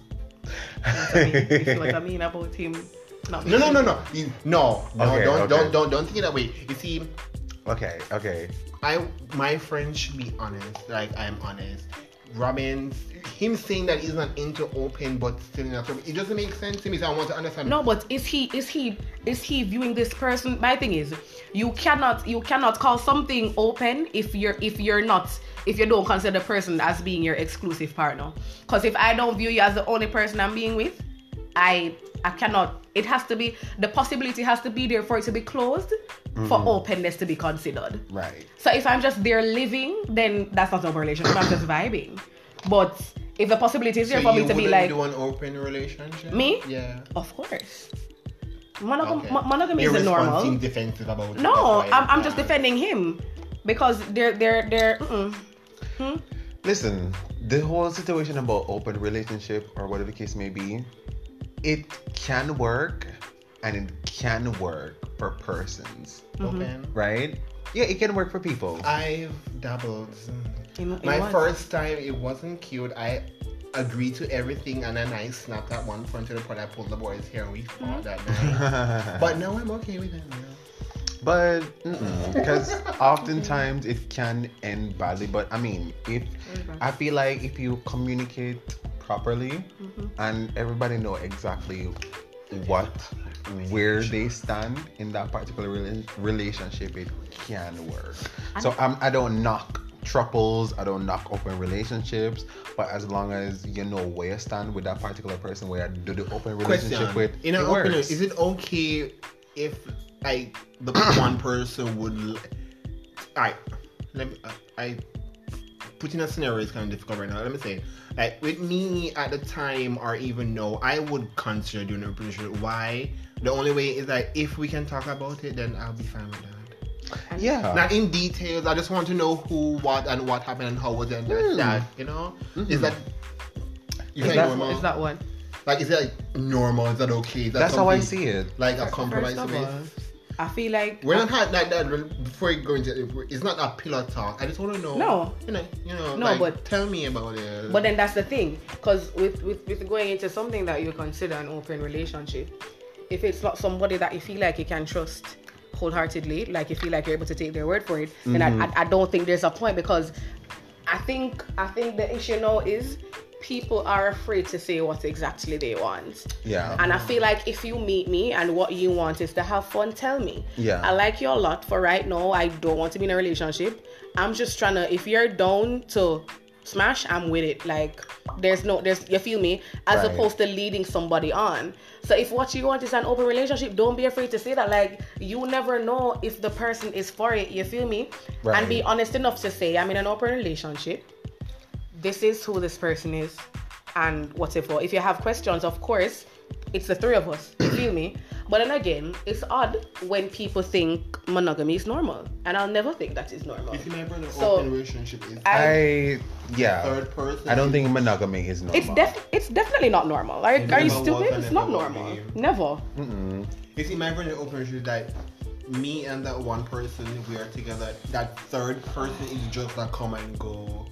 You feel like I mean about him? No. Don't think it that way. You see. Okay. My friend should be honest. Like I'm honest. Robin, him saying that he's not into open but still in a trouble, it doesn't make sense to me. So I want to understand. No, but is he viewing this person? My thing is, you cannot call something open if you don't consider the person as being your exclusive partner. Because if I don't view you as the only person I'm being with, I I cannot. It has to be, the possibility has to be there for it to be closed, for openness to be considered. Right. So if I'm just there living, then that's not an open relationship. I'm just vibing. But if the possibility is there for me to be like, do an open relationship? Me? Yeah. of course. Monogamy isn't You're normal. responding defensive about it. No, That's why I'm just defending him because they're. Listen, the whole situation about open relationship or whatever the case may be, it can work and it can work for persons, open. right? Yeah, it can work for people. I've dabbled. In My what? first time, it wasn't cute. I agreed to everything, and then I snapped at one point to the point I pulled the boy's hair and we fought that night. But now I'm okay with it. But because oftentimes it can end badly. But I mean, I feel like if you communicate properly and everybody know exactly where they stand in that particular relationship, it can work. So I don't knock triples, I don't knock open relationships, but as long as you know where you stand with that particular person, where you do the open relationship with, in an it open, works. is it okay if like the one person would I put in a scenario is kind of difficult right now. Let me say, like with me at the time or even now, I would consider doing a relationship. Why? The only way is that if we can talk about it, then I'll be fine with that. Yeah. Not in details. I just want to know who, what, and what happened and how was it. And that, you know, is that normal? Is that one? Like, is it like normal? Is that okay? Is that That's how I something see it. like a compromise First of with? all, I feel like We're not had that before we go into it. It's not a pillow talk. I just want to know. No. You know. No, like, but- tell me about it. But then that's the thing, because with going into something that you consider an open relationship, if it's not somebody that you feel like you can trust wholeheartedly, like you feel like you're able to take their word for it, then I don't think there's a point, because I think the issue now is people are afraid to say what exactly they want. Yeah. And I feel like if you meet me and what you want is to have fun, tell me. Yeah. I like you a lot. For right now, I don't want to be in a relationship. I'm just trying to, if you're down to smash, I'm with it. Like, there's you feel me? As Right. opposed to leading somebody on. So if what you want is an open relationship, don't be afraid to say that. Like, you never know if the person is for it, you feel me? Right. And be honest enough to say, I'm in an open relationship. This is who this person is and whatever. If you have questions, of course, it's the three of us. You feel me? But then again, it's odd when people think monogamy is normal. And I'll never think that is normal. you see, my brother, So, open relationship is Yeah. third person. I don't think monogamy is normal. It's definitely not normal. Are you never stupid? was and It's not never will normal. be. Never. You see, my brother, open relationship is that me and that one person, we are together. That third person is just a come and go.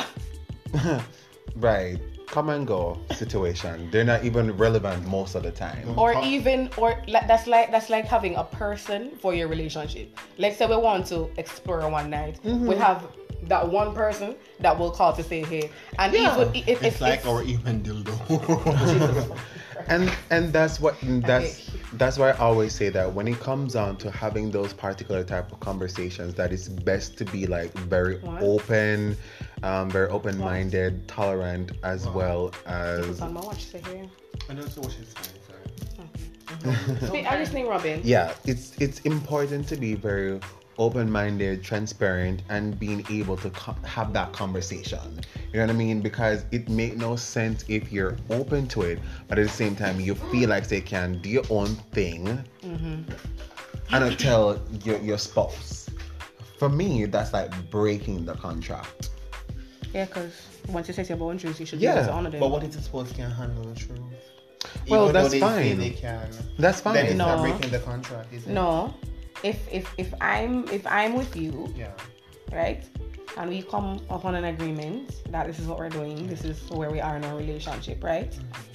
Right. Come and go situation. They're not even relevant most of the time. That's like having a person for your relationship. Let's say we want to explore one night. We have that one person that will call to say hey, and Yeah. It's like our even dildo. And that's why I always say that when it comes on to having those particular type of conversations, that it's best to be like very open, very open-minded, tolerant, as well as on my watch, say here. And also, watch his fine, sorry. I'm listening, Robin. yeah, it's important to be very open-minded, transparent, and being able to have that conversation. You know what I mean? Because it make no sense if you're open to it, but at the same time you feel like they can do your own thing and not tell your spouse. For me, that's like breaking the contract. Yeah, because once you set your boundaries, you should Yeah, be able to honor them. But what if the spouse can't handle the truth? Well, Even though that's they say fine. they can. That's Then fine. it's not No. breaking the contract, is it? No, if I'm with you, Yeah. right, and we come upon an agreement that this is what we're doing, this is where we are in our relationship, right?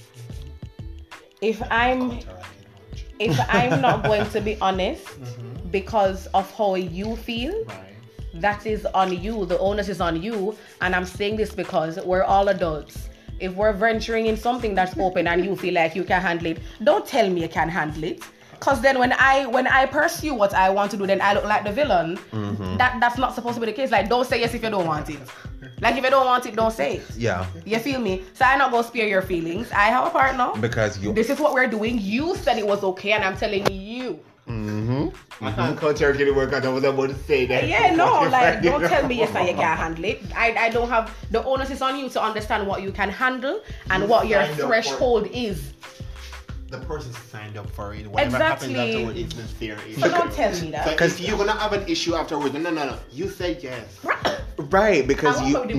If I'm not going to be honest because of how you feel, Right. that is on you. The onus is on you. And I'm saying this because we're all adults. If we're venturing in something that's open and you feel like you can handle it, don't tell me you can handle it. Cause then when I pursue what I want to do, then I look like the villain. That's not supposed to be the case. Like, don't say yes if you don't want it. Like, if you don't want it, don't say it. Yeah. You feel me? So I not gonna spare your feelings. I have a partner. Because this is what we're doing. You said it was okay, and I'm telling you. I can't cut turkey to work out. I was about to say that. Yeah, no, like, don't tell me yes and you can't handle it. I don't have, the onus is on you to understand what you can handle and what your threshold is. The person signed up for it. Whatever happens afterwards is their issue. So don't tell me that. So if you're gonna have an issue afterwards, no. You said yes. Right, because you said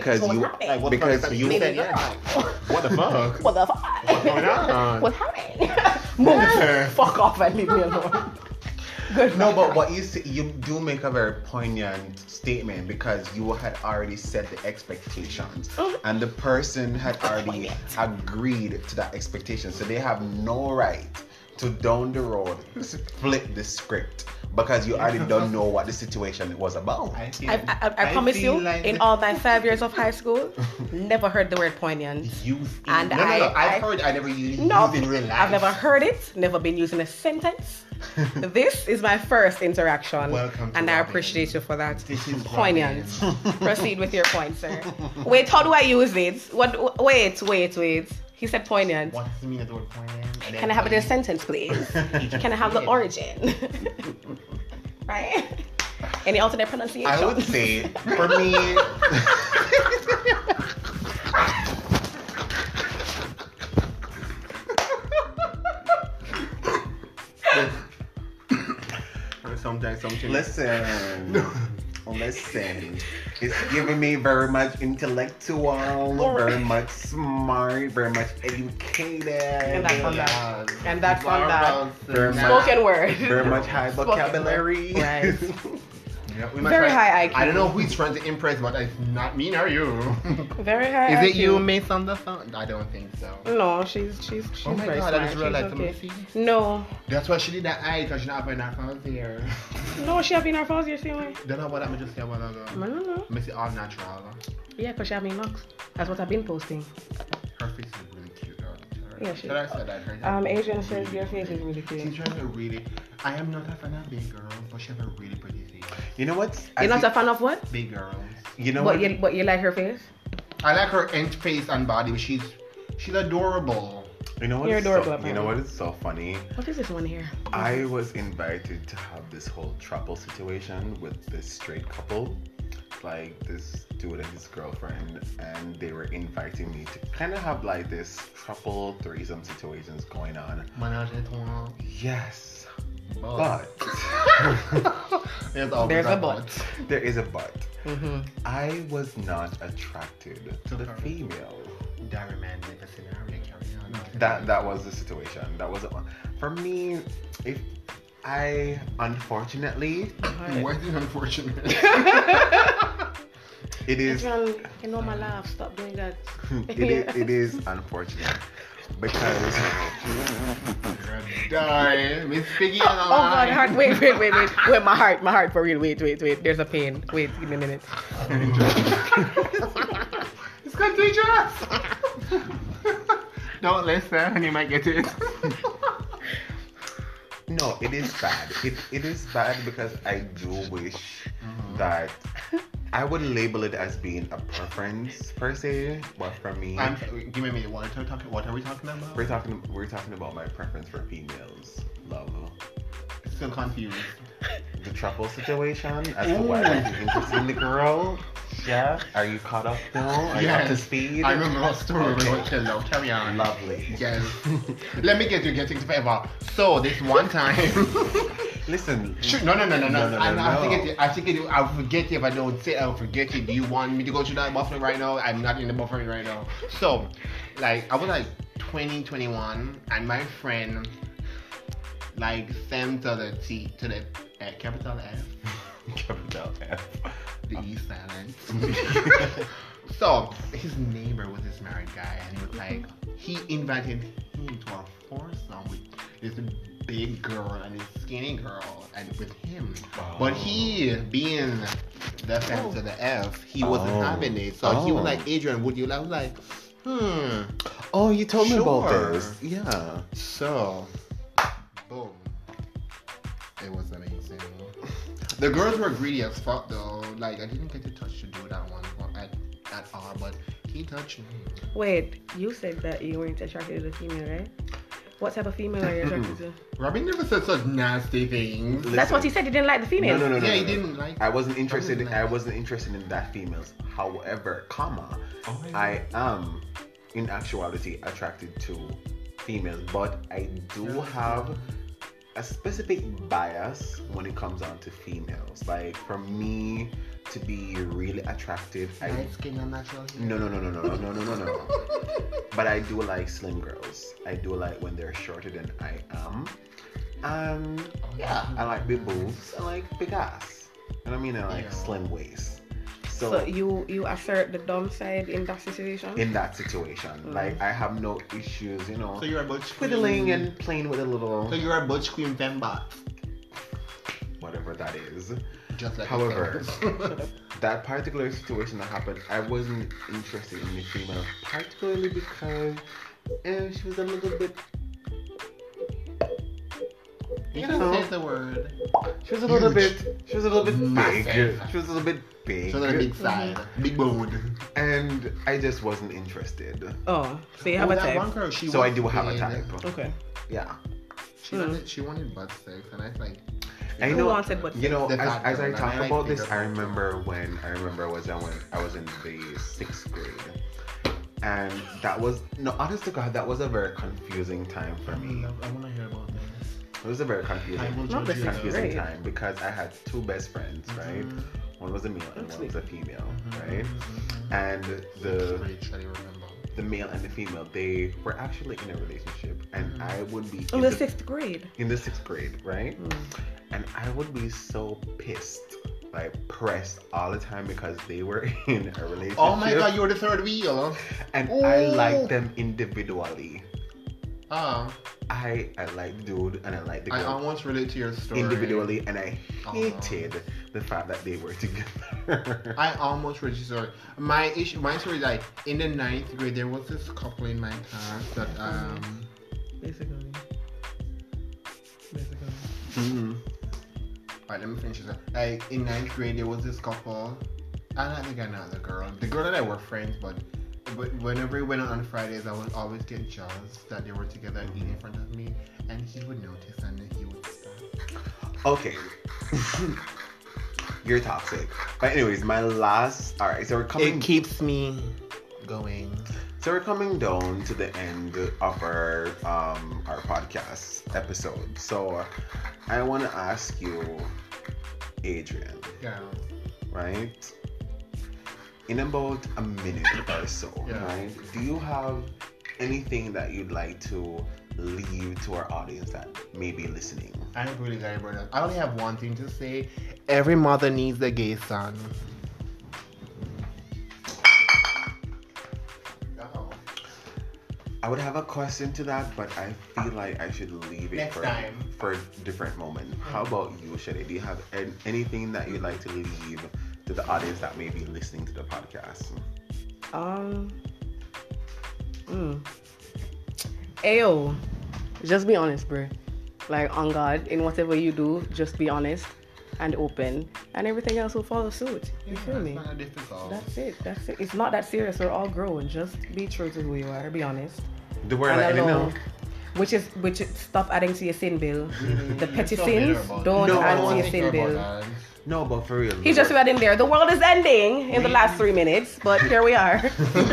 yes. What the fuck? What the fuck? What's going on? What's happening? Move. Fuck off and leave me alone. Good. No, but what you say, you do make a very poignant statement because you had already set the expectations, and the person had already agreed to that expectation, so they have no right to down the road flip the script because you already don't know what the situation was about. I promise you, like in all my 5 years of high school, never heard the word poignant. I've heard. I never used it in real life. I've never heard it. Never been used in a sentence. This is my first interaction. Welcome to and I Robin. appreciate you for that. This is poignant. Proceed with your point, sir. Wait, how do I use it? What? Wait. He said poignant. What does it mean, the word poignant? Can I have it in a sentence, please? Can I have the origin? Right? Any alternate pronunciation? I would say, for me... Sometimes something. Listen, it's giving me very much intellectual, very much smart, very much educated. And that's on that. Very Spoken word. Very much high vocabulary. Right. Yeah, very high IQ. I don't know who he's trying to impress, but it's not me nor you. Very high IQ. Is it you, Miss on the phone? I don't think so. No, she's Oh my very God, smart. I just realized Okay. No. That's why she did that eye, because she's not having her phones here. No, she have been her falls the same way. Don't know what I'm just saying a while ago. No. Miss it all natural. Yeah, because she have been locks. That's what I've been posting. Her face is really cute, girl. Yeah, she Should I say that? Adrian says your face is really She's cute. trying to really... I am not a fan of big girls, but she has a really pretty face. You know what? You're not a fan of what? Big girls. You know what? But you like her face? I like her face and body. She's adorable. You know what? You're adorable. You know what is so funny? What is this one here? I was invited to have this whole trouble situation with this straight couple, like this dude and his girlfriend, and they were inviting me to kind of have like this trouble threesome situations going on. Menage a trois. Yes. But there's a but. There is a but. Mm-hmm. I was not attracted to the female. That romantic scenario. Carry on. That was the situation. That was it. For me. If I unfortunately. Why is it unfortunate? It is. You know my laugh. Stop doing that. It is unfortunate. Because die, Miss Piggy. Oh God, heart. Wait, my heart for real. Wait. There's a pain. Wait, give me a minute. It's contagious. Don't listen, you might get it. No, it is bad. It is bad because I do wish that I would label it as being a preference per se, but for me, give me a minute. What are we talking about? We're talking about my preference for females. Love. Still confused. The trouble situation as to why are you interested in the girl? Yeah. Are you caught up now? Are you up to speed? I remember our story. Okay. Carry on. Lovely. Yes. Let me get you getting forever. So this one time. Listen. No. I think I'll forget you if I don't say I'll forget you. Do you want me to go through that buffering right now? I'm not in the buffering right now. So, like, I was like 20, 21, and my friend, like, sent to the capital F. Capital F. The E silent. So, his neighbor was this married guy, and he was like, he invited him to a foursome with this big girl and this skinny girl, and with him. Oh. But he, being the fan to the F, he wasn't having it. So he was like, Adrian, would you like? I was like, Oh, you told me about Sure. this. Yeah. So, boom. It was amazing. The girls were greedy as fuck though. Like I didn't get to touch the dude at at all, but he touched me. Wait, you said that you weren't attracted to the female, right? What type of female are you attracted to? Robin never said such nasty things. That's what he said. He didn't like the female. No. Yeah, he didn't like. I wasn't interested. didn't I like- wasn't interested in that females. However, Oh my I am, in actuality, attracted to females, but I do have a specific bias when it comes down to females. Like for me to be really attracted, Light skin and natural hair. no. But I do like slim girls. I do like when they're shorter than I am. And yeah, I like big boobs. I like big ass. And I mean, I like slim waist. So you assert the dumb side in that situation? In that situation, like I have no issues, you know, So you're a butch fiddling queen. and playing with a little So you're a butch queen fembot. whatever that is. Just like However, that particular situation that happened, I wasn't interested in the female, particularly because she was a little bit, you you can know, say the word. she was a little Huge. bit big. Massive. She was a little bit big. So the big side, big bone. And I just wasn't interested. Oh, so you have a that one type. girl, she So I was do have a thin. type. Okay. Yeah. She wanted butt sex, and I was like, I Who know, wanted what? you know, The fat as I girl, talk and I like about this, bigger I girls. remember when I was in the 6th grade. And that was, no, honest to God, that was a very confusing time for me. I want to hear about this. It was a very I will confusing Not the judge you. sixth confusing grade. time because I had two best friends, right? One was a male and one was a female, right? And the male and the female, they were actually in a relationship, and I would be In the 6th grade. in the 6th grade, right? And I would be so pissed, like pressed all the time because they were in a relationship. Oh my god, you were the third wheel. And Ooh. I liked them individually. Oh, I like the dude and I like the I girl almost relate to your story. individually, and I hated the fact that they were together. I almost read your story. My story is like in the 9th grade, there was this couple in my class that Basically. Mm-hmm. Alright, let me finish this. Like in 9th grade, there was this couple. I don't think I know the girl. The girl and I were friends, but whenever we went out on Fridays, I would always get jealous that they were together and eating in front of me, and he would notice and then he would stop. Okay. You're toxic. But anyways, my last. All right, so we're coming. It keeps me going. So we're coming down to the end of our podcast episode. So I want to ask you, Adrian. Yeah. Right? In about a minute or so, Yeah. right? Do you have anything that you'd like to leave to our audience that may be listening? I'm really sorry, brother. I only have one thing to say. Every mother needs a gay son. I would have a question to that, but I feel like I should leave it Next for time. for a different moment. How about you, Shade? Do you have anything that you'd like to leave to the audience that may be listening to the podcast? Ayo, just be honest, bro. Like, on God, in whatever you do, just be honest and open, and everything else will follow suit. You feel me? It's not difficult. That's it. It's not that serious. We're all grown. Just be true to who you are. Be honest. The word And like alone. Which is stop adding to your sin bill. The petty So sins, bitter about don't it. No, add I to your think sin about bill. that. No, but for real. He just read in there. The world is ending in the last 3 minutes, but here we are.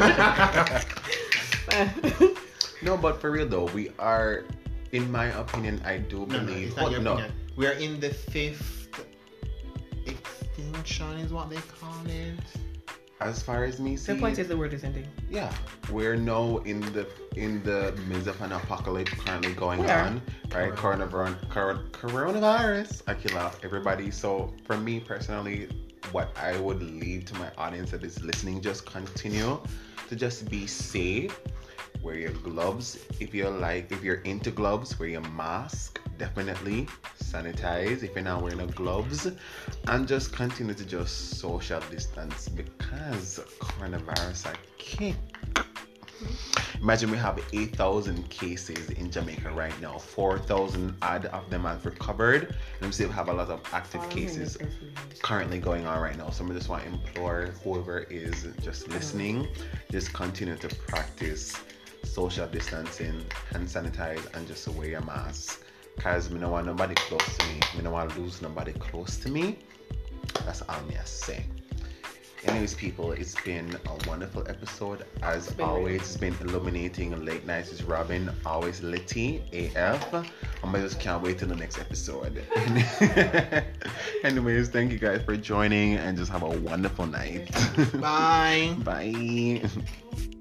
No, but for real though, we are. In my opinion, I do No, believe. it's not your no, opinion. We are in the 5th extinction, is what they call it. as far as me The seeing, point is the world is ending. yeah, we're now in the midst of an apocalypse currently going We are. on, right? Coronavirus. I kill off everybody. So for me personally, what I would leave to my audience that is listening, just continue to just be safe. Wear your gloves if you're into gloves. Wear your mask, definitely. Sanitize if you're not wearing the gloves, and just continue to just social distance because coronavirus are king. Imagine we have 8,000 cases in Jamaica right now. 4,000 odd of them have recovered. And we still have a lot of active cases currently going on right now. So I just want to implore whoever is just listening, just continue to practice social distancing, hand sanitize, and just wear your mask. Because I don't want nobody close to me. I don't want to lose nobody close to me. That's all me I say. Anyways, people, it's been a wonderful episode. As always, it's been illuminating late nights with Robin, always litty AF. I just can't wait till the next episode. Anyways, thank you guys for joining and just have a wonderful night. Bye. Bye.